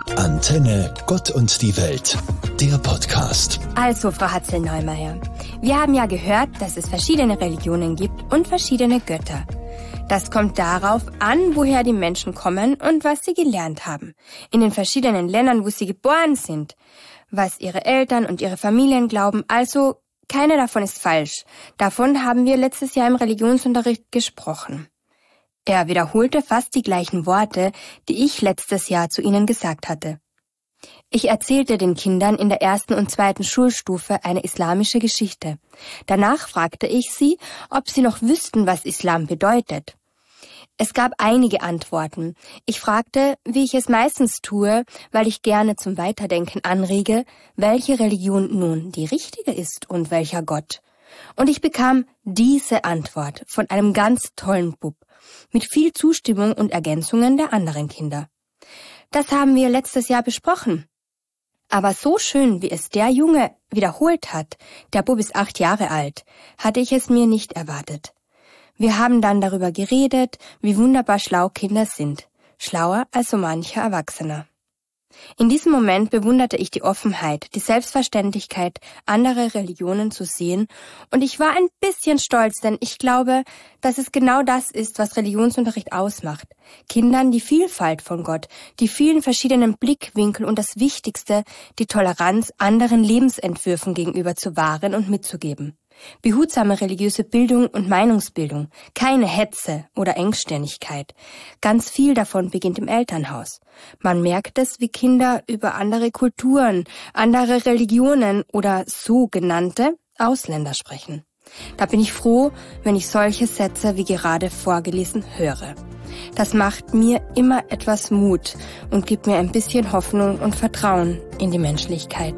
Antenne Gott und die Welt, der Podcast. Also, Frau Hatzel-Neumeier, wir haben ja gehört, dass es verschiedene Religionen gibt und verschiedene Götter. Das kommt darauf an, woher die Menschen kommen und was sie gelernt haben. In den verschiedenen Ländern, wo sie geboren sind. Was ihre Eltern und ihre Familien glauben. Also, keine davon ist falsch. Davon haben wir letztes Jahr im Religionsunterricht gesprochen. Er wiederholte fast die gleichen Worte, die ich letztes Jahr zu ihnen gesagt hatte. Ich erzählte den Kindern in der 1. und 2. Schulstufe eine islamische Geschichte. Danach fragte ich sie, ob sie noch wüssten, was Islam bedeutet. Es gab einige Antworten. Ich fragte, wie ich es meistens tue, weil ich gerne zum Weiterdenken anrege, welche Religion nun die richtige ist und welcher Gott. Und ich bekam diese Antwort von einem ganz tollen Bub, mit viel Zustimmung und Ergänzungen der anderen Kinder. Das haben wir letztes Jahr besprochen. Aber so schön, wie es der Junge wiederholt hat, der Bub ist 8 Jahre alt, hatte ich es mir nicht erwartet. Wir haben dann darüber geredet, wie wunderbar schlau Kinder sind. Schlauer als so mancher Erwachsener. In diesem Moment bewunderte ich die Offenheit, die Selbstverständlichkeit, andere Religionen zu sehen, und ich war ein bisschen stolz, denn ich glaube, dass es genau das ist, was Religionsunterricht ausmacht. Kindern die Vielfalt von Gott, die vielen verschiedenen Blickwinkel und das Wichtigste, die Toleranz anderen Lebensentwürfen gegenüber zu wahren und mitzugeben. Behutsame religiöse Bildung und Meinungsbildung, keine Hetze oder Engstirnigkeit. Ganz viel davon beginnt im Elternhaus. Man merkt es, wie Kinder über andere Kulturen, andere Religionen oder sogenannte Ausländer sprechen. Da bin ich froh, wenn ich solche Sätze wie gerade vorgelesen höre. Das macht mir immer etwas Mut und gibt mir ein bisschen Hoffnung und Vertrauen in die Menschlichkeit.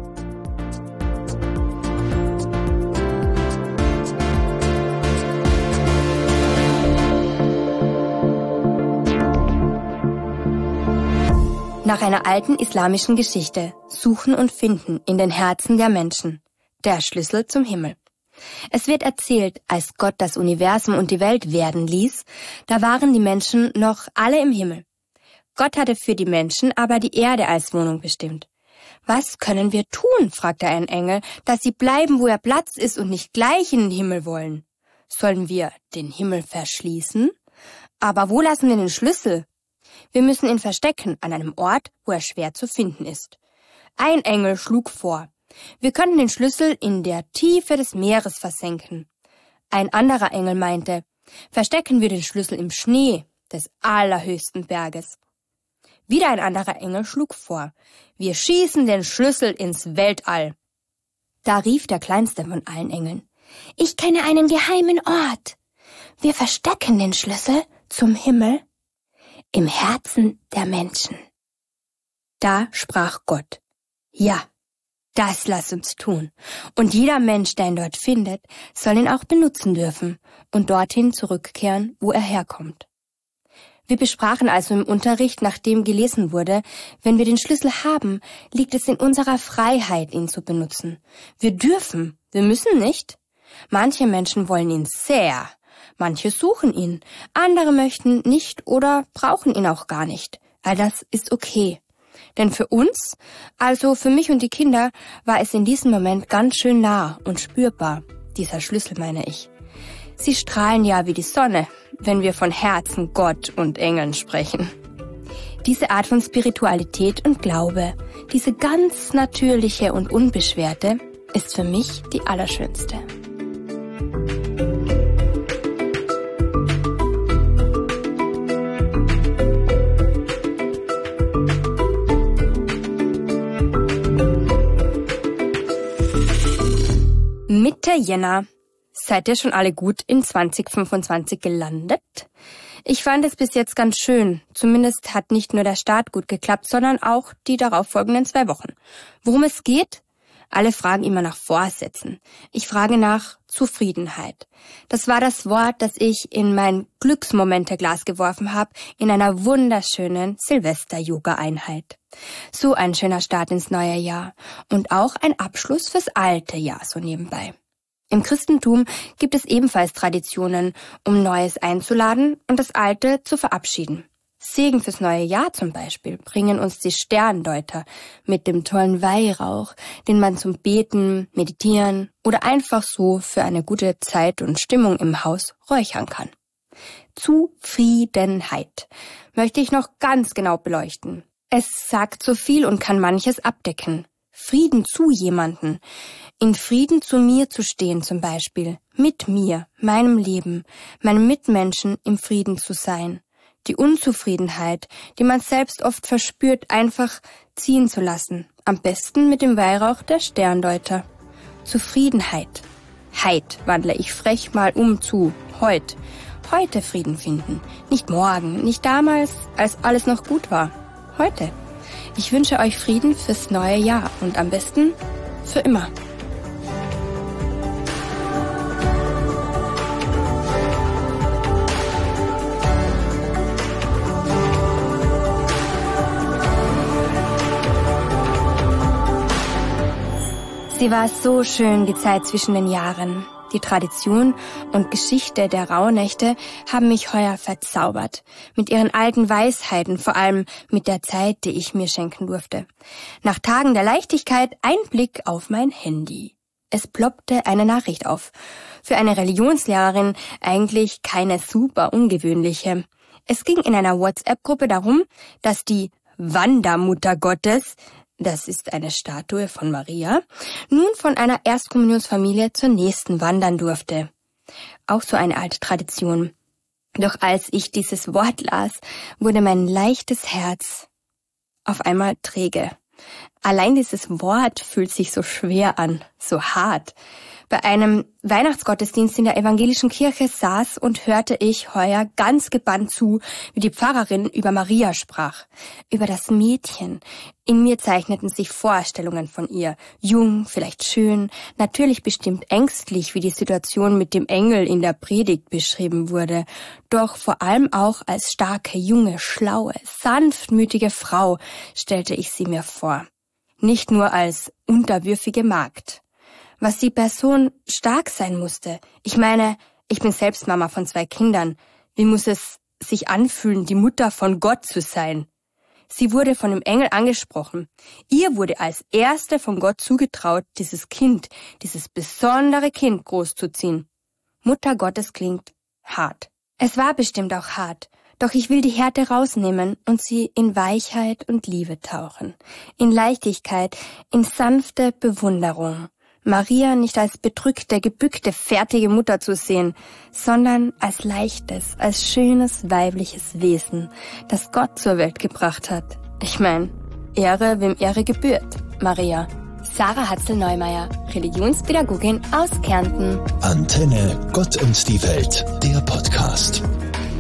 Nach einer alten islamischen Geschichte, Suchen und Finden in den Herzen der Menschen. Der Schlüssel zum Himmel. Es wird erzählt, als Gott das Universum und die Welt werden ließ, da waren die Menschen noch alle im Himmel. Gott hatte für die Menschen aber die Erde als Wohnung bestimmt. Was können wir tun, fragte ein Engel, dass sie bleiben, wo ihr Platz ist und nicht gleich in den Himmel wollen? Sollen wir den Himmel verschließen? Aber wo lassen wir den Schlüssel? Wir müssen ihn verstecken an einem Ort, wo er schwer zu finden ist. Ein Engel schlug vor, wir könnten den Schlüssel in der Tiefe des Meeres versenken. Ein anderer Engel meinte, verstecken wir den Schlüssel im Schnee des allerhöchsten Berges. Wieder ein anderer Engel schlug vor, wir schießen den Schlüssel ins Weltall. Da rief der kleinste von allen Engeln, ich kenne einen geheimen Ort. Wir verstecken den Schlüssel zum Himmel im Herzen der Menschen. Da sprach Gott, ja, das lass uns tun. Und jeder Mensch, der ihn dort findet, soll ihn auch benutzen dürfen und dorthin zurückkehren, wo er herkommt. Wir besprachen also im Unterricht, nachdem gelesen wurde, wenn wir den Schlüssel haben, liegt es in unserer Freiheit, ihn zu benutzen. Wir dürfen, wir müssen nicht. Manche Menschen wollen ihn sehr. Manche suchen ihn, andere möchten nicht oder brauchen ihn auch gar nicht. All das ist okay. Denn für uns, also für mich und die Kinder, war es in diesem Moment ganz schön nah und spürbar, dieser Schlüssel meine ich. Sie strahlen ja wie die Sonne, wenn wir von Herzen, Gott und Engeln sprechen. Diese Art von Spiritualität und Glaube, diese ganz natürliche und unbeschwerte, ist für mich die allerschönste. Mitte Jänner. Seid ihr schon alle gut in 2025 gelandet? Ich fand es bis jetzt ganz schön. Zumindest hat nicht nur der Start gut geklappt, sondern auch die darauffolgenden 2 Wochen. Worum es geht? Alle fragen immer nach Vorsätzen. Ich frage nach Zufriedenheit. Das war das Wort, das ich in mein Glücksmomente-Glas geworfen habe, in einer wunderschönen Silvester-Yoga-Einheit. So ein schöner Start ins neue Jahr und auch ein Abschluss fürs alte Jahr so nebenbei. Im Christentum gibt es ebenfalls Traditionen, um Neues einzuladen und das Alte zu verabschieden. Segen fürs neue Jahr zum Beispiel bringen uns die Sterndeuter mit dem tollen Weihrauch, den man zum Beten, Meditieren oder einfach so für eine gute Zeit und Stimmung im Haus räuchern kann. Zufriedenheit möchte ich noch ganz genau beleuchten. Es sagt so viel und kann manches abdecken. Frieden zu jemanden, in Frieden zu mir zu stehen zum Beispiel, mit mir, meinem Leben, meinen Mitmenschen im Frieden zu sein. Die Unzufriedenheit, die man selbst oft verspürt, einfach ziehen zu lassen. Am besten mit dem Weihrauch der Sterndeuter. Zufriedenheit. Heit wandle ich frech mal um zu heut. Heute Frieden finden. Nicht morgen, nicht damals, als alles noch gut war. Heute. Ich wünsche euch Frieden fürs neue Jahr und am besten für immer. Sie war so schön, die Zeit zwischen den Jahren. Die Tradition und Geschichte der Rauhnächte haben mich heuer verzaubert. Mit ihren alten Weisheiten, vor allem mit der Zeit, die ich mir schenken durfte. Nach Tagen der Leichtigkeit ein Blick auf mein Handy. Es ploppte eine Nachricht auf. Für eine Religionslehrerin eigentlich keine super ungewöhnliche. Es ging in einer WhatsApp-Gruppe darum, dass die Wandermutter Gottes, das ist eine Statue von Maria, nun von einer Erstkommunionsfamilie zur nächsten wandern durfte. Auch so eine alte Tradition. Doch als ich dieses Wort las, wurde mein leichtes Herz auf einmal träge. Allein dieses Wort fühlt sich so schwer an, so hart. Bei einem Weihnachtsgottesdienst in der evangelischen Kirche saß und hörte ich heuer ganz gebannt zu, wie die Pfarrerin über Maria sprach, über das Mädchen. In mir zeichneten sich Vorstellungen von ihr, jung, vielleicht schön, natürlich bestimmt ängstlich, wie die Situation mit dem Engel in der Predigt beschrieben wurde, doch vor allem auch als starke, junge, schlaue, sanftmütige Frau stellte ich sie mir vor, nicht nur als unterwürfige Magd. Was die Person stark sein musste. Ich meine, ich bin selbst Mama von 2 Kindern. Wie muss es sich anfühlen, die Mutter von Gott zu sein? Sie wurde von dem Engel angesprochen. Ihr wurde als Erste von Gott zugetraut, dieses Kind, dieses besondere Kind großzuziehen. Mutter Gottes klingt hart. Es war bestimmt auch hart. Doch ich will die Härte rausnehmen und sie in Weichheit und Liebe tauchen. In Leichtigkeit, in sanfte Bewunderung. Maria nicht als bedrückte, gebückte, fertige Mutter zu sehen, sondern als leichtes, als schönes, weibliches Wesen, das Gott zur Welt gebracht hat. Ich meine, Ehre, wem Ehre gebührt. Maria. Sarah Hatzel-Neumeier, Religionspädagogin aus Kärnten. Antenne Gott und die Welt, der Podcast.